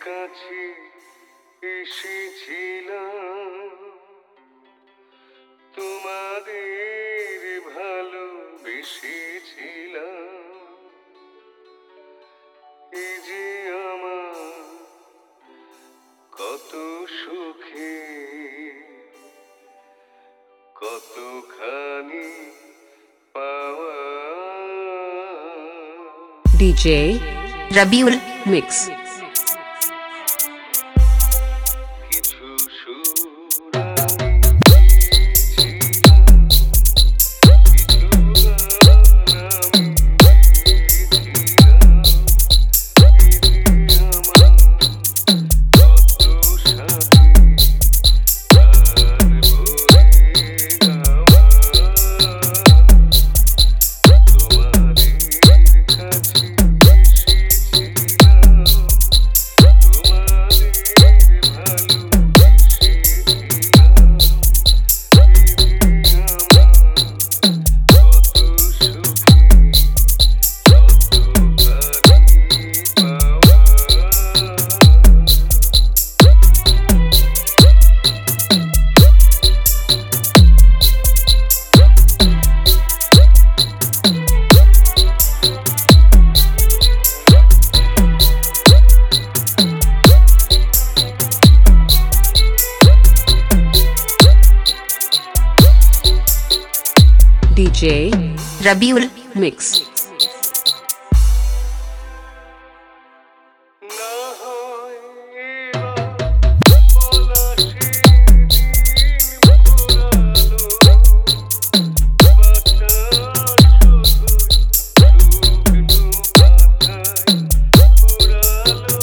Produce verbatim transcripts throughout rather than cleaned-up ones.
কাছে এসেছিলাম, তোমাদের ভালোবেসেছিলাম। এই যে আমার কত সুখে, কতখানি পাওয়া। DJ Rabiul mix. কিছু সুর আমি গেয়েছিলাম, কিছু গান আমি গেয়েছিলাম। এই যে আমার কত সাথে তার বয়ে গাওয়া। তোমাদের কাছে এসেছিলাম, তোমাদের ভালোবেসেছিলাম। এই যে আমার কত সুখে, কতখানি পাওয়া। DJ Rabiul mix. না হয় এবার পলাশের দিন ফুরালো, বাতাস শুধুই শুকনো পাতায় উড়ালো।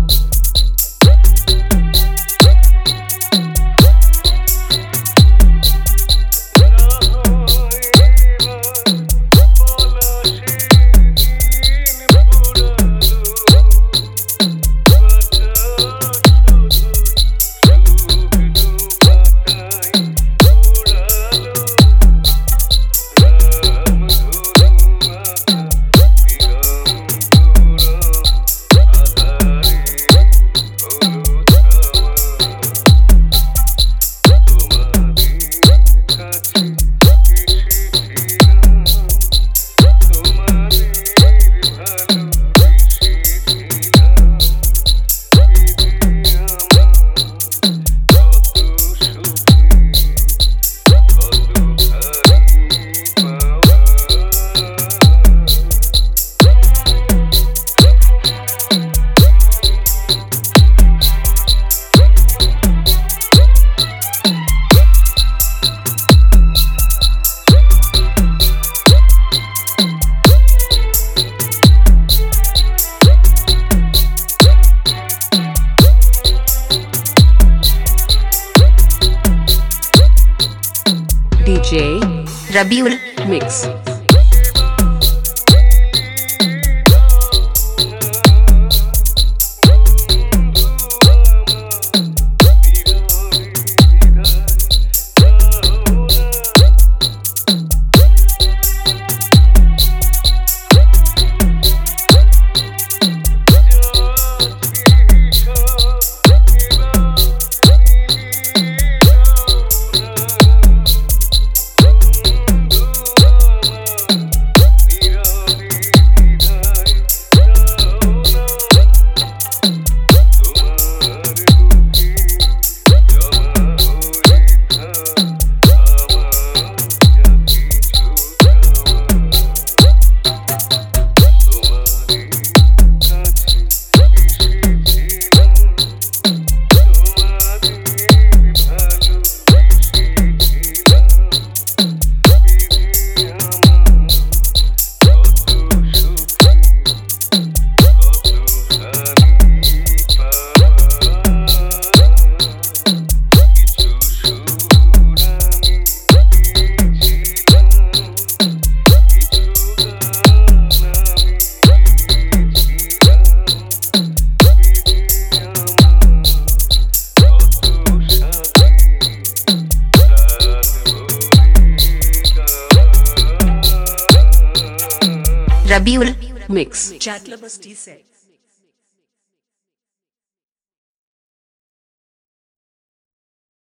DJ Rabiul mix. Rabiul Mix. Chatla Basti said.